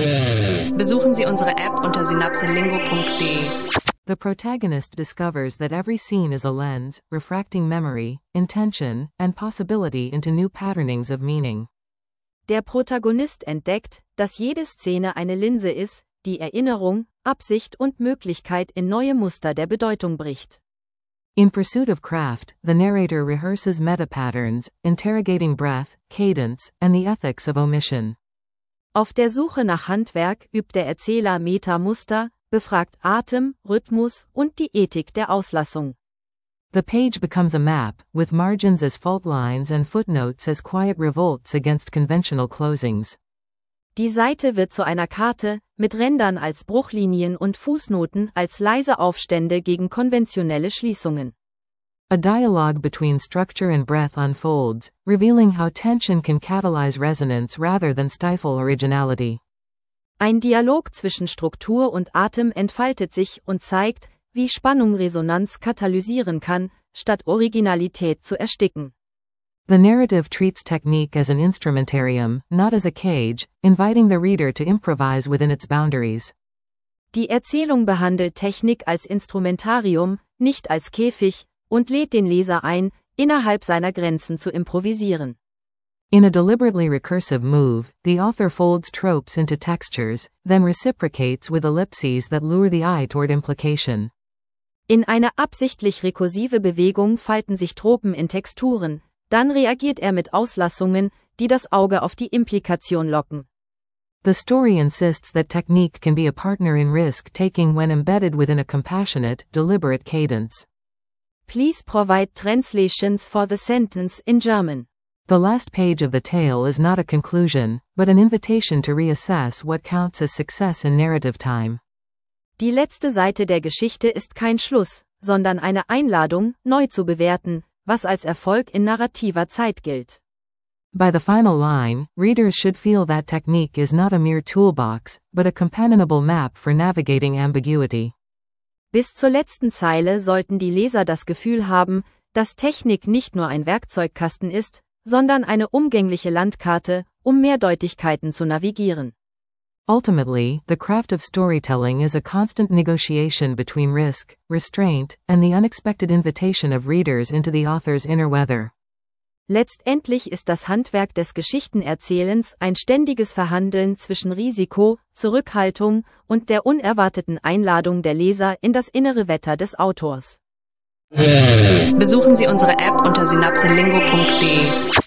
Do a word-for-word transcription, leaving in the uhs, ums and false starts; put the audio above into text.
Besuchen Sie unsere App unter synapselingo punkt de. The protagonist discovers that every scene is a lens, refracting memory, intention, and possibility into new patternings of meaning. Der Protagonist entdeckt, dass jede Szene eine Linse ist, die Erinnerung, Absicht und Möglichkeit in neue Muster der Bedeutung bricht. In pursuit of craft, the narrator rehearses meta-patterns, interrogating breath, cadence, and the ethics of omission. Auf der Suche nach Handwerk übt der Erzähler Meta-Muster, befragt Atem, Rhythmus und die Ethik der Auslassung. The page becomes a map, with margins as fault lines and footnotes as quiet revolts against conventional closings. Die Seite wird zu einer Karte, mit Rändern als Bruchlinien und Fußnoten als leise Aufstände gegen konventionelle Schließungen. A dialogue between structure and breath unfolds, revealing how tension can catalyze resonance rather than stifle originality. Ein Dialog zwischen Struktur und Atem entfaltet sich und zeigt, wie Spannung Resonanz katalysieren kann, statt Originalität zu ersticken. The narrative treats technique as an instrumentarium, not as a cage, inviting the reader to improvise within its boundaries. Die Erzählung behandelt Technik als Instrumentarium, nicht als Käfig, und lädt den Leser ein, innerhalb seiner Grenzen zu improvisieren. In a deliberately recursive move, the author folds tropes into textures, then reciprocates with ellipses that lure the eye toward implication. In einer absichtlich rekursive Bewegung falten sich Tropen in Texturen, dann reagiert er mit Auslassungen, die das Auge auf die Implikation locken. The story insists that technique can be a partner in risk-taking when embedded within a compassionate, deliberate cadence. Please provide translations for the sentence in German. The last page of the tale is not a conclusion, but an invitation to reassess what counts as success in narrative time. Die letzte Seite der Geschichte ist kein Schluss, sondern eine Einladung, neu zu bewerten, was als Erfolg in narrativer Zeit gilt. By the final line, readers should feel that technique is not a mere toolbox, but a companionable map for navigating ambiguity. Bis zur letzten Zeile sollten die Leser das Gefühl haben, dass Technik nicht nur ein Werkzeugkasten ist, sondern eine umgängliche Landkarte, um Mehrdeutigkeiten zu navigieren. Ultimately, the craft of storytelling is a constant negotiation between risk, restraint, and the unexpected invitation of readers into the author's inner weather. Letztendlich ist das Handwerk des Geschichtenerzählens ein ständiges Verhandeln zwischen Risiko, Zurückhaltung und der unerwarteten Einladung der Leser in das innere Wetter des Autors. Besuchen Sie unsere App unter synapselingo punkt de.